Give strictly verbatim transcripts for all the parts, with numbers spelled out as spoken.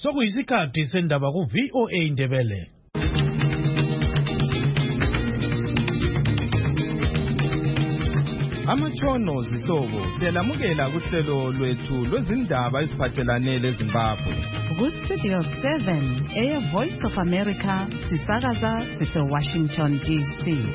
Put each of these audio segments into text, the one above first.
sokuyisikhathi sendaba ku V O A Indebele. Amatshono zihlobo siyalamukela kuhlelo lwethu lwezindaba eziphathelane leZimbabwe. Ku Studio seven, Air Voice of America, sisakaza sise Washington D C.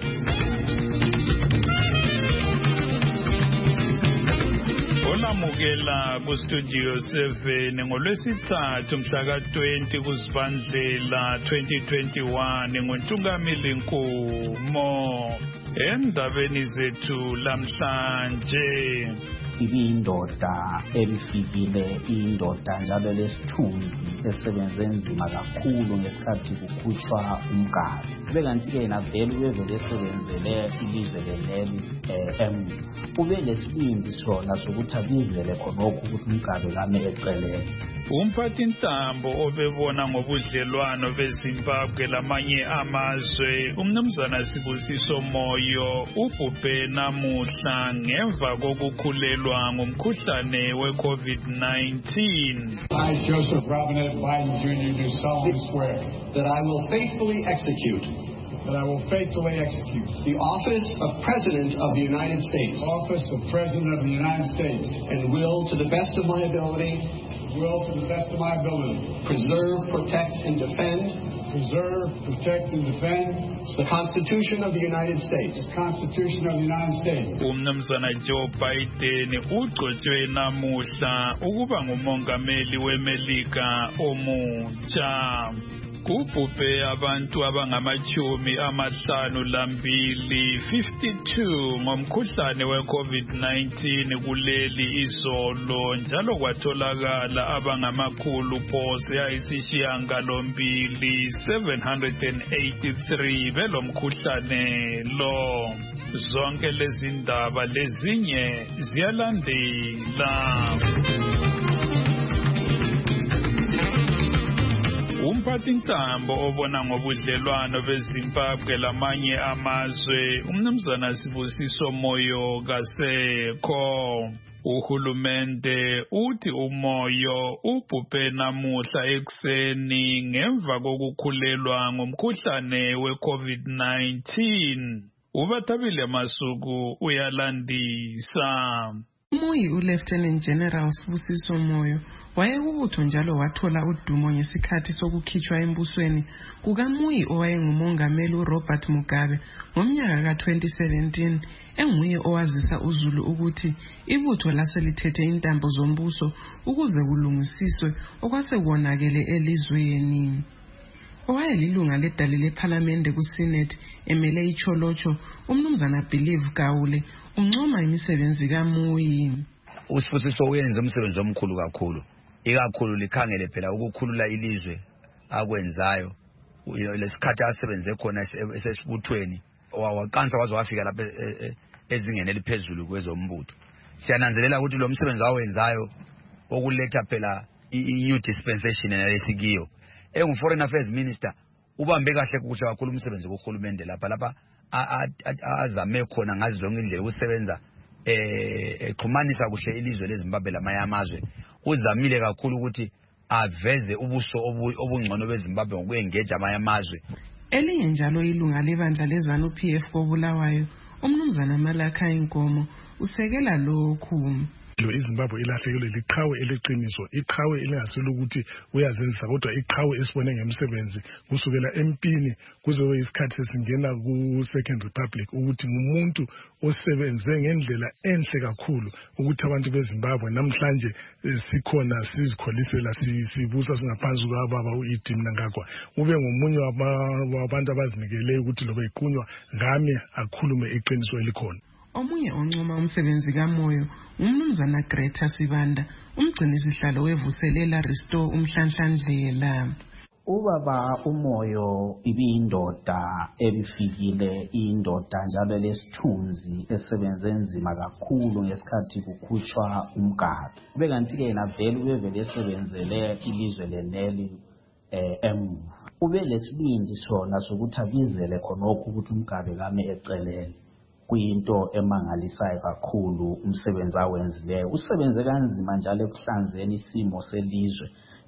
Olamukela ku Studio seven ngolwesithathu mhla twenty kuZibandlela twenty twenty-one nguNtungamili Nkumo. Endabeni zethu lamhlanje, ibindoda elifikile indoda njalo lesithunzi esebenze nzima kakhulu ngesikhathi kukhutshwa umgadi. Kube kanti ke navele ubevele esebenzele ilizwe leli emuva. Ube lesibindi sona sokuthi akuvele khonokho ukuthi umgadi lame eceleni. Umphathi ntambo obebona ngobudlelwano beZimbabwe lamanye amazwe umnumzana Sibusiso Moyo ubhubhe namuhla ngemva kokukhulelwa ngumkhuhlane we-COVID nineteen. I, Joseph Robinette Biden Junior do solemnly swear that I will faithfully execute that I will faithfully execute the office of President of the United States the office of President of the United States and will, to the best of my ability, will to the best of my ability preserve, protect, and defend preserve, protect, and defend the Constitution of the United States. The Constitution of the United States. Umnumzana Joe Biden ugcotshwe namuhla ukuba ngumongameli weMelika omutsha. Kubhubhe abantu abangamachumi amahlanu lambili fifty-two ngomkhuhlane we-COVID nineteen kuleli izolo, njalo kwatholakala abangamakhulu phose ayisishiyagalombili seven hundred eighty-three belomkhuhlane lo. Zonke lezi ndaba lezinye ziyalandela. Umphathi ntambo obona ngobudlelwano beZimbabwe lamanye amazwe umnumzana Sibusiso Moyo kasekho. Uhulumende uthi uMoyo ubhubhe namuhla ekuseni ngemva kokukhulelwa ngumkhuhlane we-COVID nineteen. Ubathabile Masuku uyalandisa. Umuyi uLieutenant General Sibusiso Moyo wayekubutho njalo wathola udumo ngesikhathi sokukhitshwa embusweni kukaMuyi owayengumongameli uRobert Mugabe ngomnyaka ka twenty seventeen, enguye owazisa uZulu ukuthi ibutho laselithethe intambo zombuso ukuze kulungisiswe okwasekonakele elizweni. Owayelilunga ledali leParliament kuSenate emele iCholocho, umnumzana Believe Gawule uncoma imisebenzi kaMuyi. uSibusiso uyenze umsebenzi omkhulu kakhulu, ikakhulu likhangele phela ukukhulula ilizwe akwenzayo. Lesikhathi asebenze khona esesibuthweni waqansa waze wafika lapha ezingeni eliphezulu kwezombutho. Siyananzelela ukuthi lo msebenzi awenzayo okuletha phela i-new dispensation yesikiyo. Engu Foreign Affairs Minister ubambe kahle kuhle kakhulu umsebenzi wohulumende lapha lapha azame khona ngazi zonke indlela ukusebenza eh exhumanisa kuhle ilizwe leZimbabwe lamanye amazwe. Uzamile kakhulu ukuthi aveze ubuso obungcono beZimbabwe ngokuengage amanye amazwe. Elinye njalo ilunga lebandla leZANU P F koBulawayo umnumzana Malaka Inkomo usekela lokhu. iZimbabwe ilahlekelwe liqhawe eleqiniso, iqhawe elingaselo ukuthi uyazenzisa kodwa iqhawe esibone ngemsebenzi kusukela empini kuze isikhathi sesingena ku Second Republic ukuthi ngumuntu osebenze ngendlela enhle kakhulu ukuthi abantu beZimbabwe namhlanje sikhona sizikholisela sibusa singaphansi kwababa uEdim Nangagwa. Ube ngomunye wabantu abazinikele ukuthi lokho iqunywa ngami akhulume iqiniso elikhona. Omunye oncoma umsebenzi kaMoyo umnumzana Greta Sibanda umgcini sihlalo wevuselela Restore umhlanhlandlela. Ubaba uMoyo ibindoda ebifikile indoda njalo lesithunzi esebenze nzima kakhulu ngesikhathi kukhutshwa umgadi. Kube kanti ke navele ubevele esebenzele ilizwe leli emuva. Ube lesibindi sona sokuthi abizele khonokho ukuthi umgadi lame eceleni. Kuyinto emangalisayo kakhulu umsebenzi awenzileyo. Usebenze kanzima njalo ekuhlanzeni isimo selizwe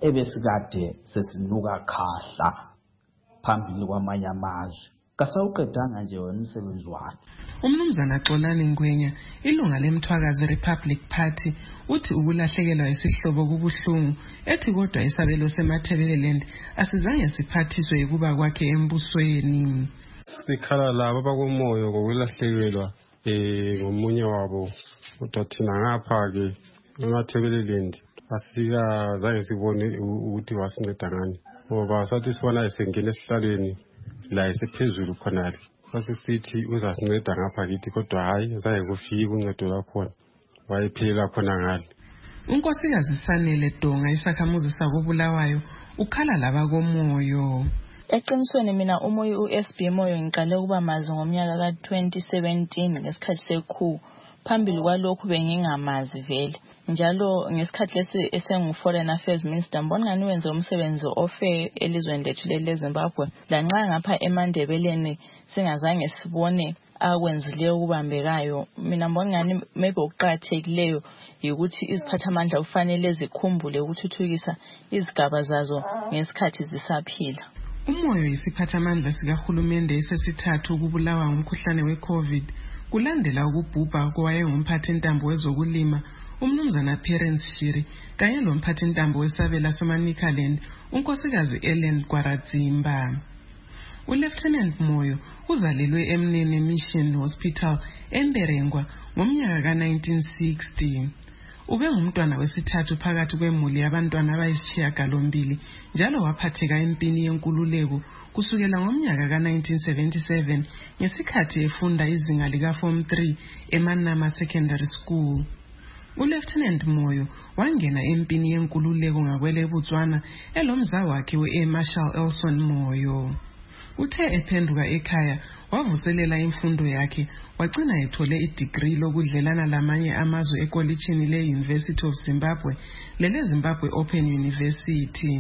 ebesikade sesinuka khahla phambili kwamanye amazwe. Kasawuqedanga nje wena umsebenzi wakhe. Umnumzana Xolani Ngwenya, ilunga lemthwakazi Republic Party, uthi ukulahlekelwa isihlobo kubuhlungu, ethi kodwa isabelo seMatabeleland asizange siphathiswe ukuba kwakhe embusweni. Sikhala labo abakomoyo ngokulahlekelwa eh ngomunye wabo, kodwa thina ngapha ke eMatabeleland asika zange sibone ukuthi wasinceda ngani, ngoba sathi sibona esengena esihlalweni la esephezulu khonale. Sasithi uzasinceda ngapha kithi, kodwa hayi zange kufike uncedo lakhona, wayephela khona ngale. Unkosikazi Sanele Donga, isakhamuzi sakobulawayo, ukhala laba komoyo. Eqinisweni mina umoya u-S B Moyo ngiqale ukuba mazi ngomnyaka ka twenty seventeen ngesikhathi sekhu. Phambili kwalokhu bengingamazi vele. Njalo ngesikhathi lesi esengu Foreign Affairs Minister mbona ngani wenze umsebenzi ofe elizweni lethu leZimbabwe. Lanxa ngapha eMandebeleni singazange sibone akwenzileyo ukubambekayo. Mina mbona ngani maybe okuqhathekileyo ukuthi iziphathamandla ufanele zikhumbule ukuthuthukisa izigaba zazo ngesikhathi zisaphila. Umoyo yisiphathamandla sikahulumende esesithathu ukubulawa ngumkhuhlane we-COVID kulandela ukubhubha kowayengumphathintambo wezokulima umnumzana Parents Shiri kanye lomphathintambo wesabela samaNikaland unkosikazi Ellen Gwaradzimba. uLieutenant Moyo uzalelwe eMnene Mission Hospital eMberengwa ngomnyaka ka nineteen sixty. Ube ngumntwana wesithathu phakathi kwemuli yabantwana abayisishiyagalombili njalo waphatheka empini yenkululeko kusukela ngomnyaka ka nineteen seventy-seven ngesikhathi efunda izinga lika Form three eManama Secondary School. uLieutenant Moyo wangena empini yenkululeko ngakwele eBotswana elomza wakhe we-Air Marshal Elson Moyo. Uthe ephenduka ekhaya wavuselela imfundo yakhe wagcina ethole idegree lokudlelana lamanye amazwe ekolitshini le-University of Zimbabwe lele-Zimbabwe Open University.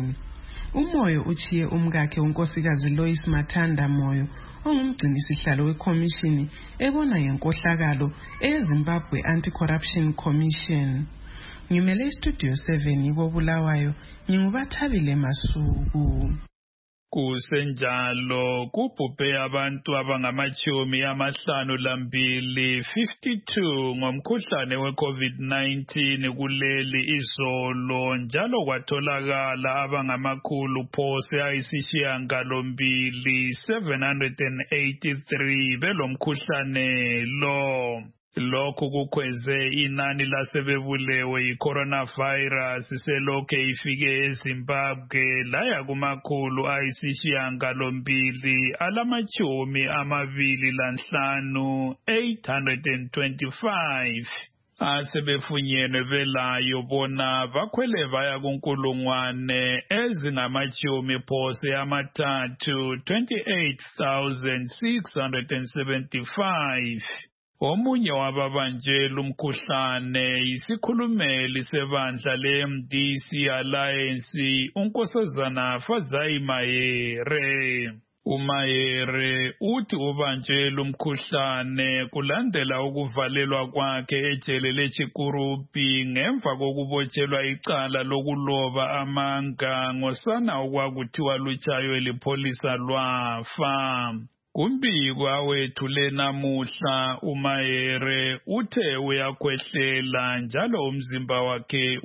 Umoyo uchiye umkakhe unkosikazi Lois Mathanda Moyo ongumgcinisihlalo wekhomishini ebona ngenkohlakalo eZimbabwe Anti-Corruption Commission. Ngimele iStudio seven ibobulawayo ngingubathabile Masuku. Kusenjalo kubhubhe abantu abangamachumi amahlanu lambili fifty-two ngomkhuhlane we-COVID nineteen kuleli izolo, njalo kwatholakala abangamakhulu phose ayisishiyagalombili seven hundred eighty-three belomkhuhlane lo. Lokhu kukhweze inani lasebebulewe yi-coronavirus selokhu ifike eZimbabwe laya kumakhulu ayisishiyagalombili alamachumi amabili lanhlanu eight hundred twenty-five. Asebefunyenwe belayo bona bakhwele baya kunkulungwane ezingamachumi phose amathathu twenty-eight thousand six hundred seventy-five. Omunye wababanjela umkhuhlane yisikhulumeli sebandla le-M D C Alliance unkosazana Fadzai Mayere. uMayere uthi ubanjela umkhuhlane kulandela ukuvalelwa kwakhe ejele leChikurupi ngemva kokubotshelwa icala lokuloba amanga ngosana okwakuthiwa lutshayo elipholisa lwafa. Kumbiko awethule namuhla uMayere uthe uyakhwehlela njalo umzimba wakhe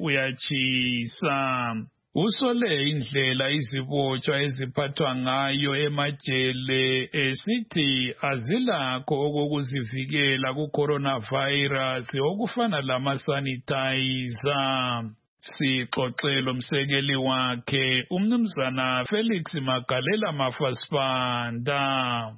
uyatshisa. Usole indlela izibotshwa eziphathwa ngayo emajele esithi azilakho okokuzivikela ku-coronavirus okufana lama-sanitizer. Sixoxelo msekeli wakhe umnumzana Felix Magalela Mafasipanda.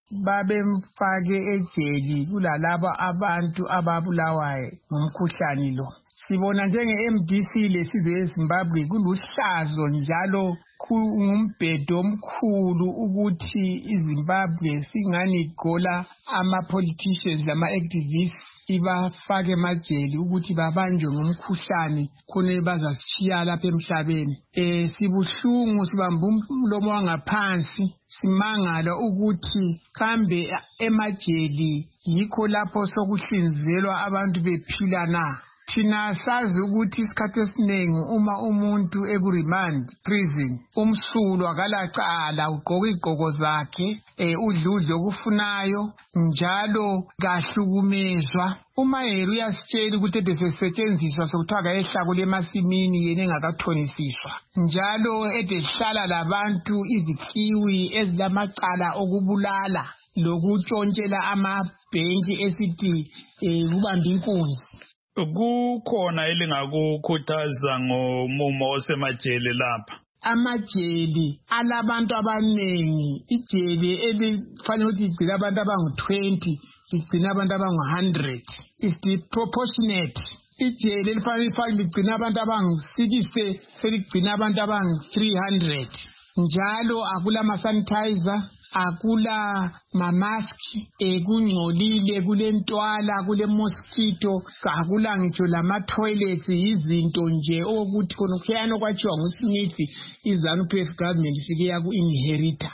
Babemfake ejeli kulalabo abantu ababulawayo ngumkhuhlane lo. Sibona njenge-M D C lesizwe eZimbabwe kuluhlazo njalo kungumbhedo omkhulu ukuthi iZimbabwe singani igola ama-politicians lama-activists ibafake emajeli ukuthi babanjwe ngumkhuhlane khona bazasishiya lapha emhlabeni. Eh sibuhlungu sibamba umlomo wangaphansi simangala ukuthi kambe emajeli yikho lapho sokuhlinzelwa abantu bephila na. thina sazi ukuthi isikhathi esiningi uma umuntu ekuremand prison umsulu akalacala ugqoka izigqoko zakhe eh udludlo okufunayo njalo kahlukumezwa uma yena uyasitshela ukuthi edesetshenziswa sokuthiwa kayehlakule emasimini yena engakathonisiswa njalo edehlala labantu izikhiwi ezilamacala okubulala lokutshontshela amabhenki esithi kubamba inkunzi. Kukhona elingakukhuthaza ngomumo osemajele lapha? Amajeli alabantu abanengi, ijeli elifanele ukuthi ligcina abantu abangu-twenty ligcina abantu abangu-one hundred is disproportionate. Ijeli elifanele ligcina abantu abangu-sixty seligcina abantu abangu-three hundred njalo akula ma-sanitizer, akula mamaski, ekungcolile, kule ntwala, kule mosquito, akula ngitsho lama toilets, izinto nje ukuthi khona khuyana kwachiwa nguSmith iZANU-P F government ifike yaku inherita.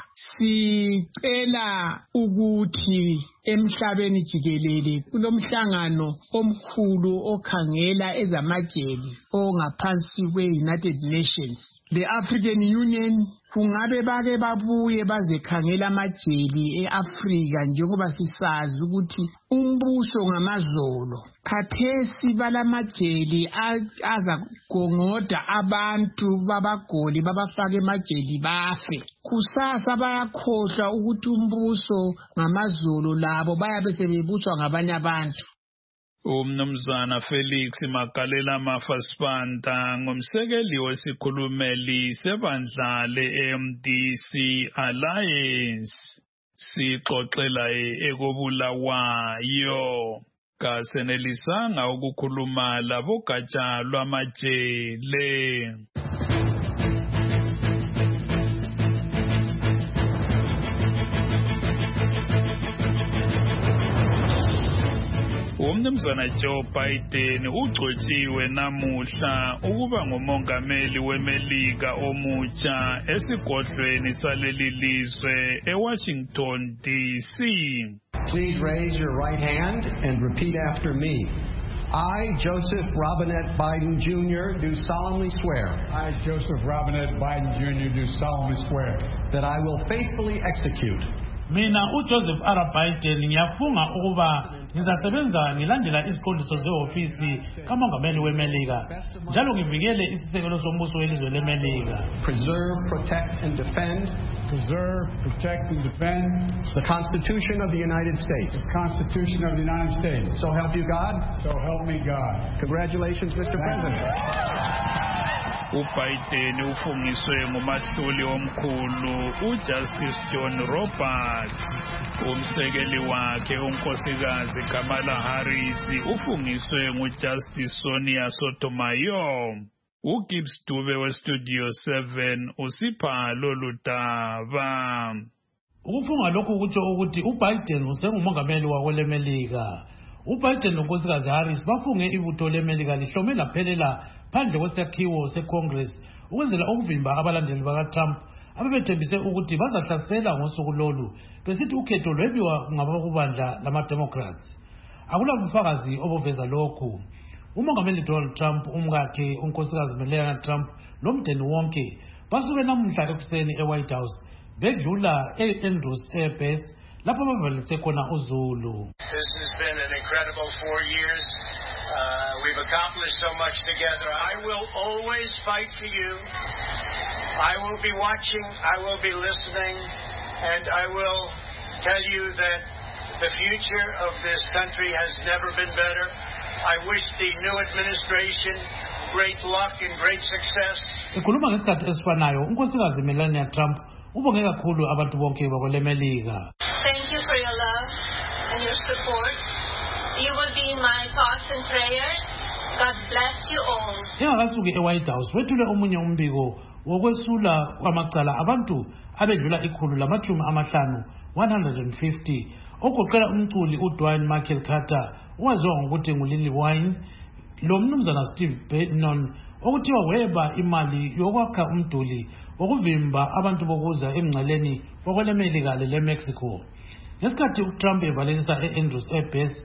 Sicela ukuthi emhlabeni jikelele kulomhlangano omkhulu okhangela ezamajeli ongaphansi kwe-United Nations. The African Union kungabe bake babuye bazekhangela amajeli eAfrika njengoba sisazi ukuthi umbuso ngamazolo. Khathesi balamajeli azagongoda abantu babagoli babafake emajeli bafe. Kusasa bayakhohlwa ukuthi umbuso ngamazolo labo bayabe sebebuswa ngabanye abantu. Umnumzana Felix Magalela Mafasipanta ngumsekeli wesikhulumeli sebandla le-M D C Alliance sixoxela ekobulawayo kasenelisanga ukukhuluma labogatsha lwamajele. Umnumzana Joe Biden ugcotshiwe namuhla ukuba ngumongameli weMelika omutsha esigodlweni saleli lizwe eWashington D C. Please raise your right hand and repeat after me. I, Joseph Robinette Biden Junior do solemnly swear. I, Joseph Robinette Biden Junior do solemnly swear. That I will faithfully execute. Mina uJoseph R. Biden ngiyafunga ukuba ngizasebenza ngilandela iziqondiso zehofisi kamongameli weMelika njalo ngivikele isisekelo sombuso welizwe leMelika. Preserve, protect and defend. Preserve, protect and defend. The Constitution of the United States. The Constitution of the United States. So help you God. So help me God. Congratulations, Mister President. uBiden ufungiswe ngumahluli omkhulu uJustice John Roberts. Umsekeli wakhe unkosikazi Kamala Harris ufungiswe nguJustice Sonia Sotomayor. uGibbs Dube weStudio seven usipha lolu daba. Ukufunga lokhu kutsho ukuthi uBiden usengumongameli wakwelemelika. uBiden nonkosikazi Harris bafunge ibutho leMelika lihlome laphelela phandle kwesakhiwo seCongress ukwenzela ukuvimba abalandeli bakaTrump abebethembise ukuthi bazahlasela ngosuku lolu besithi ukhetho lwebiwa ngabakubandla lama-Democrats. Akula bufakazi obuveza lokhu. Umongameli Donald Trump, umkakhe unkosikazi Melania Trump lomndeni wonke basuke namuhla ekuseni eWhite House bedlula e-Andrews Air Base lapho bavalise khona uZulu. This has been an incredible four years. Uh, we've accomplished so much together. I will always fight for you. I will be watching, I will be listening, and I will tell you that the future of this country has never been better. I wish the new administration great luck and great success. Ekhuluma ngesikhathi esifanayo unkosikazi Melania Trump ubonge kakhulu abantu bonke bakwelemelika. Thank you for your love and your support. You will be in my thoughts and prayers. God bless you all. Engakasuki eWhite House wethule omunye umbiko wokwesula kwamacala abantu abedlula ikhulu lamachumi amahlanu one hundred fifty ogoqela umculi uDwayne Michael Carter owaziwa ngokuthi nguLily Wine lo mnumzana Steve Bannon okuthiwa weba imali yokwakha umduli wokuvimba abantu bokuza emngceleni wakwelemelika leMexico. Ngesikhathi uTrump evalisa e-Andrews Air Base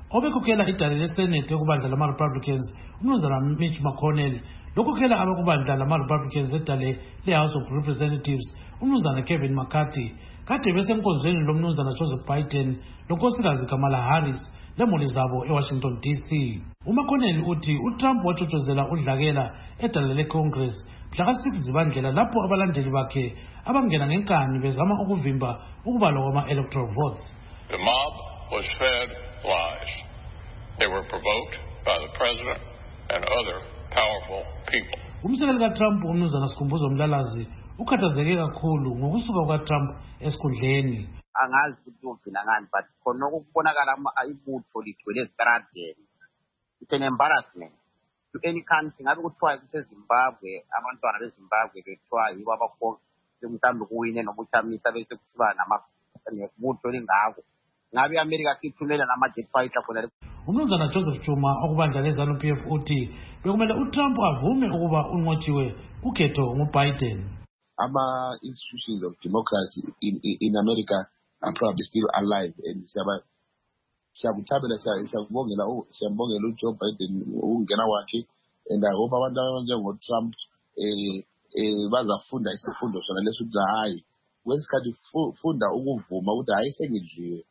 obekhokhela idale lesenate ekubandla lama-Republicans umnumzana Mitch McConnell lokhokhela abakubandla lama-Republicans edale le-House of Representatives umnumzana Kevin McCarthy kade besenkonzweni lomnumzana Joseph Biden lonkosikazi Kamala Harris lemuli zabo eWashington D C. uMcConnell uthi uTrump watshotshozela udlakela edale leCongress mhla six zibandlela lapho abalandeli bakhe abangena ngenkani bezama ukuvimba ukubalwa kwama-electoral votes. The mob was fed lies. They were provoked by the president and other powerful people. Umsekeli kaTrump umnumzana Sikhumbuzo Mlalazi ukhathazeke kakhulu ngokusuka kwaTrump esikhundleni. Angazi ukuthi ugcina ngani but khona ukubonakala ibutho ligcwele ezitradeni. It's an embarrassment to any country. Ngabe kuthiwa kuseZimbabwe abantwana beZimbabwe bethiwa yibo abakho mhlawumbe kuwine nobuchamisa bese kusiba namabutho lingako. Ngabe iAmerica sithumela nama-jet fighter khona. umnumzana Joseph Chuma okubandla leZANU P F uthi bekumele uTrump avume ukuba unqotshiwe kukhetho nguBiden. Ama-institutions of democracy in, in, in America are probably still alive and siyakuthabela siyakubongela siyambongela uJoe Biden ukungena kwakhe and I hope abantu abanjengoTrump eh eh bazafunda isifundo sona leso ukuthi hayi kwesikhathi funda ukuvuma ukuthi hayi sengidliwe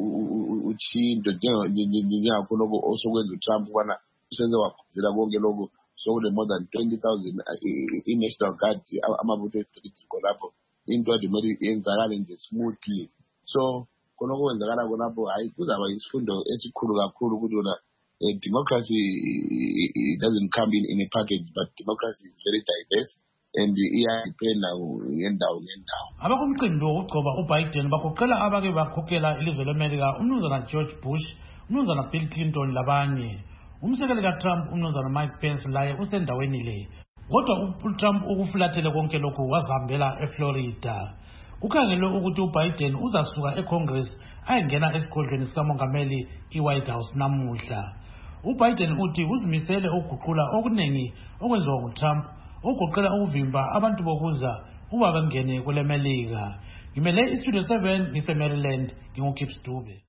uchindo njengakho lokho osokwenza uTrump kwana usenze wakhuzela konke lokho sokule more than twenty thousand i-National Guard amabutho epolitical lapho into adimele yenzakale nje smoothly so khona okwenzakala khonapho hayi kuzaba isifundo esikhulu kakhulu ukuthi yona democracy doesn't come in, in a package but democracy is very diverse and iyadependa ngendawo ngendawo. Abakumcimbi wokugcoba uBiden bagoqela abake bakhokhela ilizwe leMelika umnumzana George Bush, umnumzana Bill Clinton labanye. Umsekeli kaTrump umnumzana Mike Pence laye usendaweni le. Kodwa uTrump ukufulathele konke lokhu wazihambela eFlorida. Kukhangelwe ukuthi uBiden uzasuka eCongress ayengena esigodlweni sikamongameli iWhite House namuhla. uBiden uthi uzimisele ukuguqula okuningi okwenziwa nguTrump ogoqela ukuvimba abantu bokuza uba bangene kule Melika. Ngimele iStudio seven ngise-Maryland nginguKips Dube.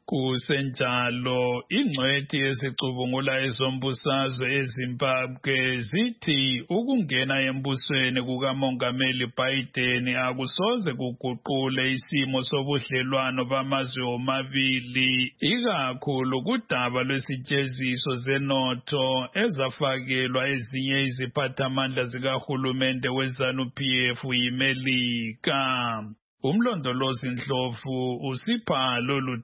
Kusenjalo ingcwethi esicubungula ezombusazwe eZimbabwe zithi ukungena embusweni kukamongameli Biden akusoze kuguqule isimo sobudlelwano bamazwe omabili ikakhulu kudaba lwesitsheziso zenotho ezafakelwa ezinye iziphathamandla zikahulumende weZANU P F yiMelika. Umlondolozi Ndlovu usipha lolu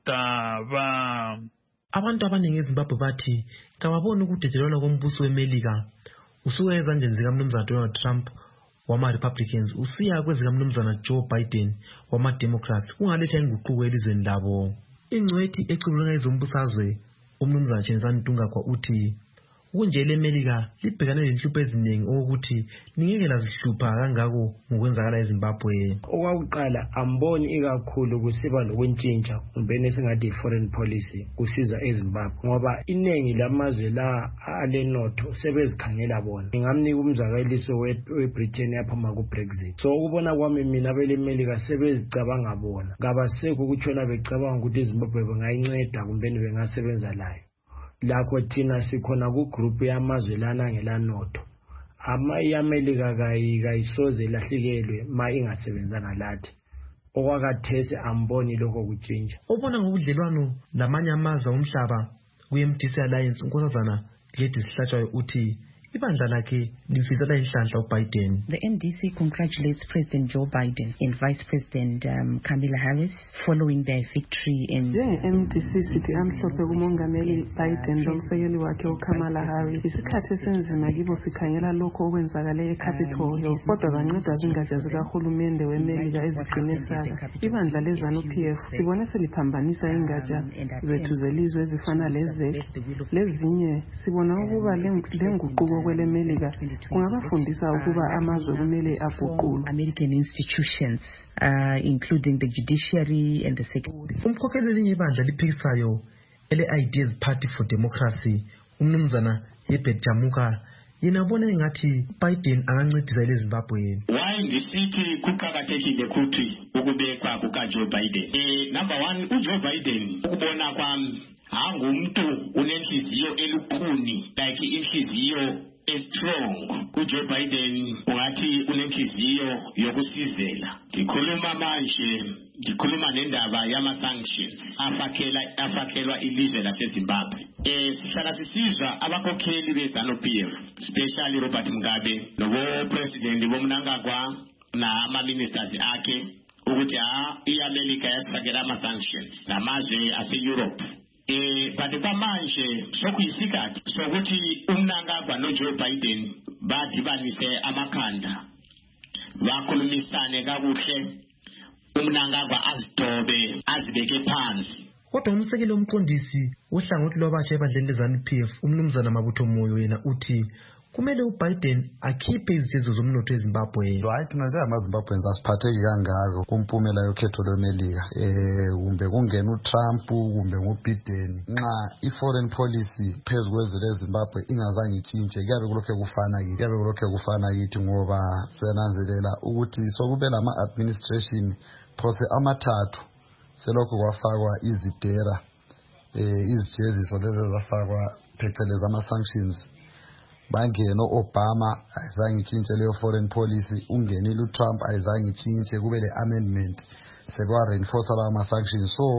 daba. Abantu abaningi eZimbabwe bathi kababona ukudedelwa kombuso weMelika usuka ezandleni zikaMnumzana Donald Trump wama-Republicans usiya kwezikaMnumzana Joe Biden wama-Democrats kungaletha inguquko elizweni labo. Ingcwethi ecubulula ezombusazwe uMnumzana Chenzani Ntungagwa uthi kunjele eMelika libhekane nenhlupho eziningi ukuthi ningeke lazihlupha kangako ngokwenzakala eZimbabwe. Okwakuqala amboni ikakhulu kusiba lokuntshintsha kumbeni esingathi foreign policy kusiza eZimbabwe ngoba inengi lamazwe la alenotho sebezikhangela bona. Ngingamnika umzakeliso weBritain yaphuma kuBrexit. So ukubona kwami mina abeleMelika sebezicabanga bona. Ngabasekho ukutshona becabanga ukuthi iZimbabwe bengayinceda kumbeni bengasebenza layo. Lakho thina sikhona ku group yamazwe lana ngelanotho ama yamelika kayisoze lahlikelwe ma ingasebenzanga lathi okwakathese amboni lokho kutshintsha. Ubona ngobudlelwano lamanye amazwe omhlaba ku-M D C Alliance unkosazana Gladys Hlatshwayo uthi ibandla lakhe limfisela inhlanhla uBiden. The M D C congratulates President Joe Biden and Vice President um, Kamala Harris following their victory in M D C sithi amhlophe kumongameli Biden lomsekeli wakhe uKamala Harris. Isikhathi esenzima kibo sikhangela lokho okwenzakale eCapitol Hill kodwa banceda zingatsha zikahulumende weMelika ezigcinisaka. Ibandla leZANU P F sibone seliphambanisa ingatsha zethu zelizwe ezifana leze lezinye sibona ukuba lenguquko kweleMelika kungabafundisa ukuba amazwe kumele aguqulwe. American institutions uh, including the judiciary and the security. Umkhokheli elinye ibandla liphikisayo ele-Ideas Party for Democracy umnumzana Herbert Jamuka yena ubona engathi Biden angancedisa leZimbabwe. Why ngisithi kuqhakathekile ukuthi ukubekwa kukaJoe Biden? Eh number one uJoe Biden ukubona kwami angumuntu unenhliziyo elukhuni like inhliziyo strong. uJoe Biden ungathi unenhliziyo yokusizela. Ngikhuluma manje ngikhuluma nendaba yama sanctions afakhela afakhelwa ilizwe laseZimbabwe. Eh sihlala sisizwa abakhokheli beZANU P F, especially Robert Mugabe nobo president bomnangagwa na ama ministers akhe ukuthi ha iAmerica yasifakela ama sanctions namazwe ase-Europe. Eh but manje sokuyisikhathi sokuthi umnangagwa noJoe Biden badibanise amakhanda bakhulumisane kakuhle, umnangagwa azidobe azibeke phansi. Kodwa umsekeli omqondisi wohlangothi lwabasha ebandleni leZANU P F umnumzana Mabutho Moyo yena uthi kumele uBiden akhiphe izithezo zomnotho eZimbabwe. Hayi thina njengamaZimbabweans asiphatheki kangako kumpumela yokhetho lweMelika. Eh kumbe kungena uTrump kumbe ngoBiden nxa iforeign policy phezu kwezwe leZimbabwe ingazange itshintshe, kuyabe kulokho kufana kithi kuyabe kulokho kufana kithi ngoba senanzelela ukuthi sokube lama administration phose amathathu selokho kwafakwa izidera eh izijeziso lezi zafakwa phecelezi ama sanctions. Bangena Obama ayizange itshintshe leyo foreign policy, ungenile uTrump ayizange itshintshe, kube le amendment sekwa reinforce ama sanctions. So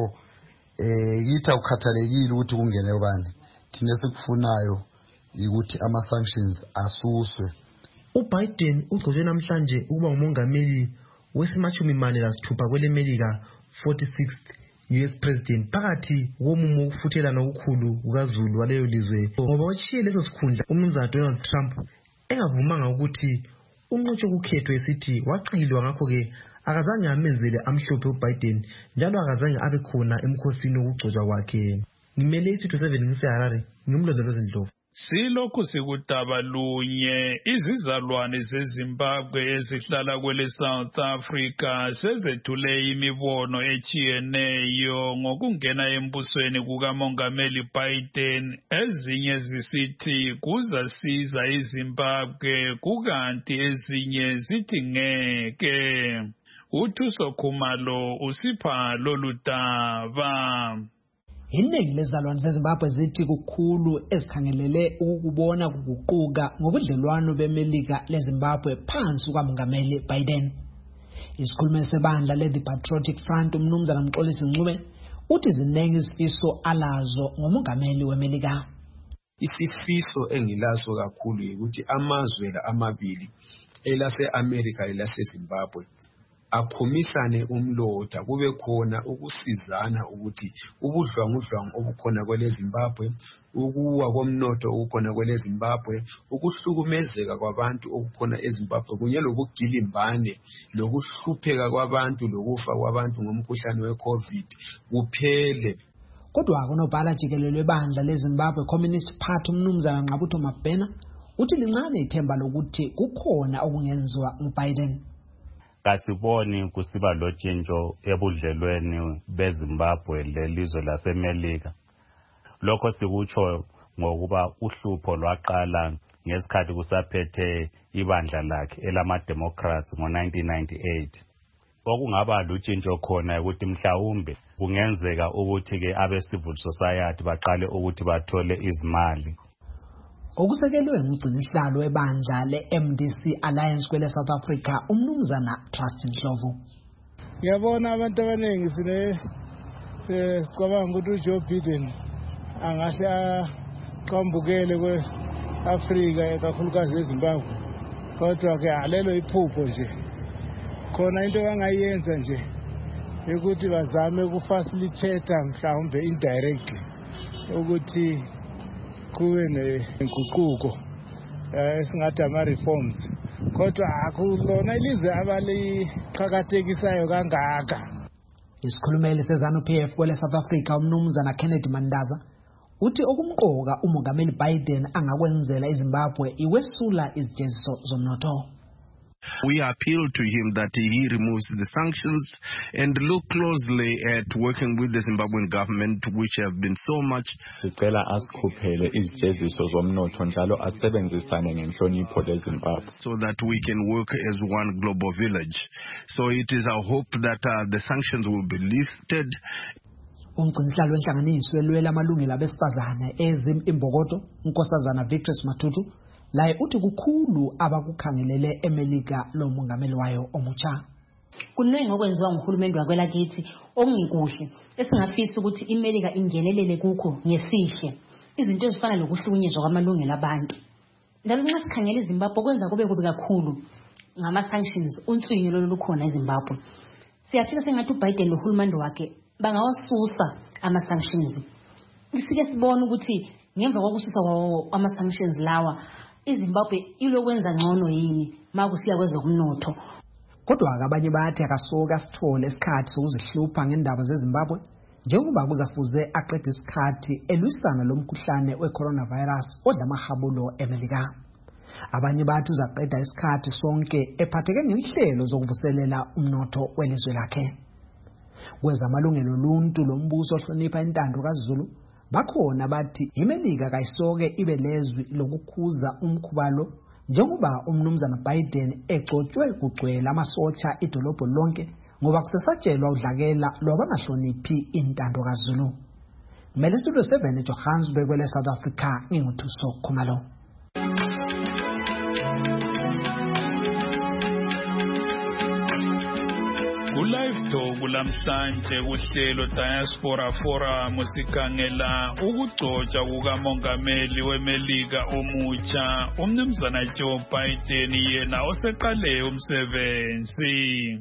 eh yithi ukhathalekile ukuthi kungene ubani, thina sikufunayo ukuthi ama sanctions asuswe. uBiden ugcotshwe namhlanje ukuba ngumongameli wesimachumi mane lasithupha kweleMelika forty-sixth U S President phakathi womumo ukufuthelana okukhulu kukaZulu waleyo lizwe, ngoba wachiye leso sikhundla umnumzana Donald Trump engavumanga ukuthi unqotshwe kukhetho esithi waqilwa. Ngakho-ke akazange amenzele amhlophe uBiden njalo akazange abe khona emkhosini wokugcotshwa kwakhe. Ngimele isitho seven ngiseHarare, ngimlondoloza Zindlovu. Silokhu sikudaba lunye, izizalwane zeZimbabwe ezihlala kwele South Africa sezethule imibono echiyeneyo ngokungena embusweni kukaMongameli Biden. Ezinye zisithi kuzasiza iZimbabwe kukanti ezinye zithi ngeke. uThuso Khumalo usipha lolu daba. Iningi lezalwane zeZimbabwe zithi kukhulu ezikhangelele ukubona kuguquka ngobudlelwano beMelika leZimbabwe phansi kukaMongameli Biden. Isikhulumi sebandla le-The Patriotic Front umnumzana Mxolisi Ncube uthi ziningi izifiso alazo ngomongameli weMelika. Isifiso engilazo kakhulu ukuthi amazwe la amabili elase-America lelaseZimbabwe aphumisane umlotha, kube khona ukusizana ukuthi ubudlwangudlwangu obukhona kwele Zimbabwe, ukuwa komnotho okukhona kwele Zimbabwe, ukuhlukumezeka kwabantu okukhona eZimbabwe kunye lobugilimbane lokuhlupheka kwabantu lokufa kwabantu ngomkhuhlane weCovid kuphele. Kodwa kunobhala jikelele webandla leZimbabwe Communist Party umnumzana Nqabutho Mabhena uthi lincane ithemba lokuthi kukhona okungenziwa nguBiden. Kasiboni kusiba lotshintsho ebudlelweni beZimbabwe lelizwe laseMelika. Lokho sikutsho ngokuba uhlupho lwaqala ngesikhathi kusaphethe ibandla lakhe elama-Democrats ngo-nineteen ninety-eight. Okungaba lutshintsho khona ukuthi mhlawumbe kungenzeka ukuthi-ke abe-civil society baqale ukuthi bathole izimali. Okusekelwe ngumgcinisihlalo webandla le-M D C Alliance kwele South Africa umnumzana Trust Ndlovu. Ngiyabona abantu abaningi sine sicabanga ukuthi uJoe Biden angahle aqhambukele kwe-Afrika kakhulukazi eZimbabwe, kodwa-ke alelo iphupho nje. Khona into abangayenza nje ukuthi bazame ukufacilitate mhlawumbe indirectly ukuthi kube nenguquko esingathi ama-reforms, kodwa akulona ilizwe abaliqhakathekisayo kangaka. Isikhulumeli seZANU P F kwele South Africa umnumzana Kennedy Mandaza uthi okumqoka uMongameli Biden angakwenzela iZimbabwe iwesula izijeziso zomnotho. We appeal to him that he removes the sanctions and look closely at working with the Zimbabwean government, which have been so much. Sicela asikhuphele izijeziso zomnotho njalo asebenzisane ngenhlonipho leZimbabwe. So that we can work as one global village. So it is our hope that uh, the sanctions will be lifted. Umgcinisihlalo wenhlanganiso elwela amalungelo abesifazane ezim imbokodo unkosazana Victory Matutu laye uthi kukhulu abakukhangelele eMelika lo mongameli wayo omutsha. Kuningi okwenziwa nguhulumeni wakwelakithi okungikuhle esingafisa ukuthi iMelika ingenelele kukho ngesihle izinto ezifana lokuhlukunyezwa kwamalungelo abantu. Njalo nxa sikhangela eZimbabwe kwenza kube kubi kakhulu ngama sanctions unswinyo lolu lukhona eZimbabwe. Siyafisa sengathi uBiden nohulumeni wakhe bangawasusa ama sanctions. Isike sibona ukuthi ngemva kokususa kwawo ama sanctions lawa iZimbabwe ilokwenza ngcono yini makusiya kwezokumnotho. Kodwa abanye bathi akasoka sithole isikhathi sokuzihlupha ngendaba zeZimbabwe njengoba kuzafuze aqede isikhathi elwisana lomkhuhlane weCoronavirus odla amahabulo eMelika. Abanye bathi uzaqeda isikhathi sonke ephatheke ngenhlelo zokuvuselela umnotho welizwe lakhe. Kwezamalungelo oluntu lombuso ohlonipha intando kaZulu bakhona bathi iMelika kayisoke ibe lezwi lokukhuza umkhubalo njengoba umnumzana Biden egcotshwe kugcwele amasotsha idolobho lonke ngoba kusesatshelwa udlakela lwabangahloniphi intando kaZulu. Kumele Studio seven eJohannesburg kwele South Africa nginguthuso Khumalo. Live Talk lamhlanje kuhlelo Diaspora Forum sikhangela ukugcotshwa kukamongameli weMelika omutsha umnumzana Joe Biden yena oseqale umsebenzi.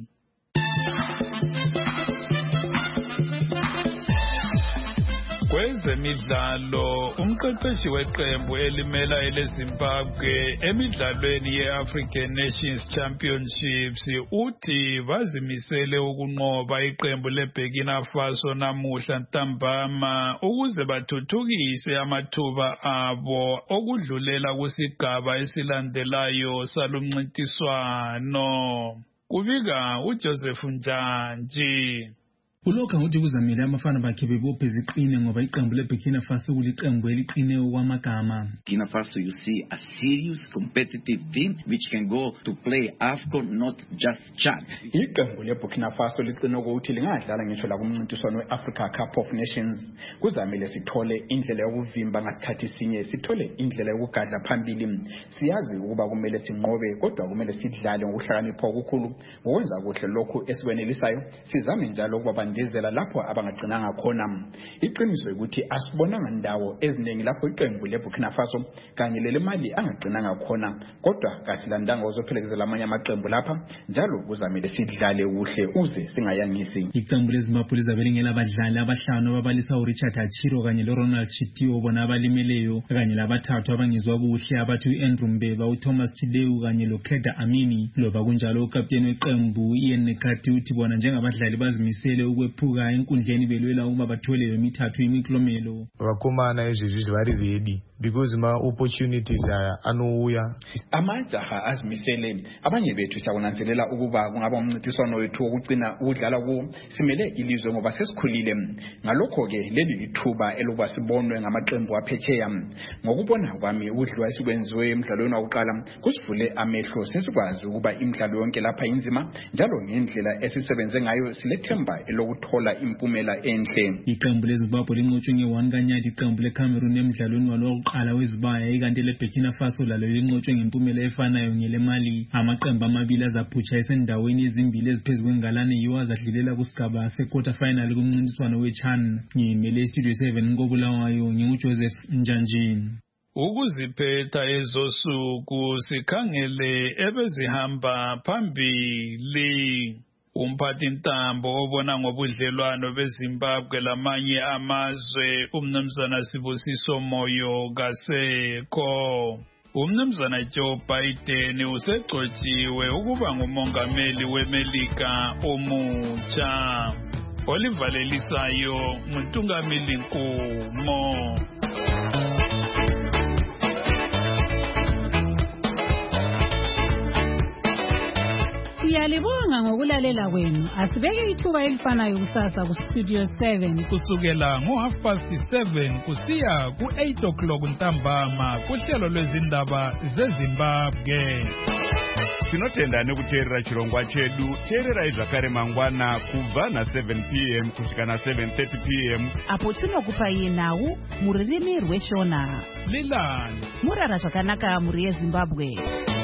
Kwezemidlalo umqeqeshi weqembu elimela eleZimbabwe emidlalweni ye-African Nations Championships uthi bazimisele ukunqoba iqembu leBurkina Faso namuhla ntambama ukuze bathuthukise amathuba abo okudlulela kusigaba esilandelayo salumncintiswano. Kubika uJoseph Njanji. Ulokha ukuthi kuzamile abafana bakhe bebophe ziqine ngoba iqembu leBurkina Faso kuliqembu eliqine okwamagama. Burkina Faso, you see a serious competitive team which can go to play AFCON, not just Chad. Iqembu leBurkina Faso liqine ukuthi lingadlala ngisho la kumncintiswano weAfrica Cup of Nations. Kuzamile sithole indlela yokuvimba ngasikhathi sinye, sithole indlela yokugadla phambili. Siyazi ukuba kumele sinqobe kodwa kumele sidlale ngokuhlakanipha okukhulu. Ngokwenza kuhle lokho esikwenelisayo sizame njalo ukuba ngezela lapho abangaqinanga khona. Iqiniso ukuthi asibonanga ndawo eziningi lapho iqembu leBurkina Faso kanye lele mali angaqinanga khona kodwa kasilandanga uzophelekezela amanye amaqembu lapha njalo kuzamile sidlale kuhle uze singayangisi. Iqembu leZimbabwe lizabe lingela abadlali abahlanu ababalisa uRichard Achiro kanye loRonald Chitio bona abalimeleyo kanye labathathu abangizwa kuhle abathi uAndrew Mbeba, uThomas Chideu kanye loKeda Amini. Loba kunjalo ukapteni weqembu Ian Nekati uthi bona njengabadlali bazimisele ukwephuka enkundleni belwela uma bathole emithathu imiklomelo. Vakomana ezizvi vari ready because ma opportunities aya anouya. Amajaha azimisele abanye bethu siyakunanzelela ukuba kungaba umncintiswano wethu wokucina ukudlala ku simele ilizwe ngoba sesikhulile. Ngalokho ke leli lithuba elokuba sibonwe ngamaqembu aphetsheya. Ngokubona kwami udliwa esikwenziwe emidlalweni wokuqala kusivule amehlo sesikwazi ukuba imidlalo yonke lapha inzima njalo ngendlela esisebenze ngayo silethemba elokuthola impumela enhle. Iqembu leZimbabwe linqotshwe nge-one kanyadi iqembu leCameroon emidlalweni walo wokuqala wezibaya ikanti leBurkina Faso lalo linqotshwe ngempumela efanayo ngelemali. Amaqembu amabili azaphutsha esendaweni ezimbili eziphezu kwengalane yiwo azadlulela kusigaba se-quarter final kumncintiswano weChan. Ngimele Studio seven ngobulawayo nginguJoseph Njanjini. Ukuziphetha ezosuku sikhangele ebezihamba phambili. Umphathi ntambo obona ngobudlelwano beZimbabwe lamanye amazwe umnumzana Sibusiso Moyo kasekho. Umnumzana Joe Biden usegcotshiwe ukuba ngumongameli weMelika omutsha. Olivalelisayo nguNtungamili Nkumo. Siyalibonga ngokulalela kwenu. Asibeke ithuba elifanayo kusasa ku Studio seven kusukela ngo half past seven kusiya ku eight o'clock ntambama kuhlelo lwezindaba zeZimbabwe. Tinotenda nekuteerera chirongwa chedu. Teererai zvakare mangwana kubva na seven p m kusvika na seven thirty p m apo tinokupai nhau muririmi rweshona. Lilani murara zvakanaka muri yeZimbabwe.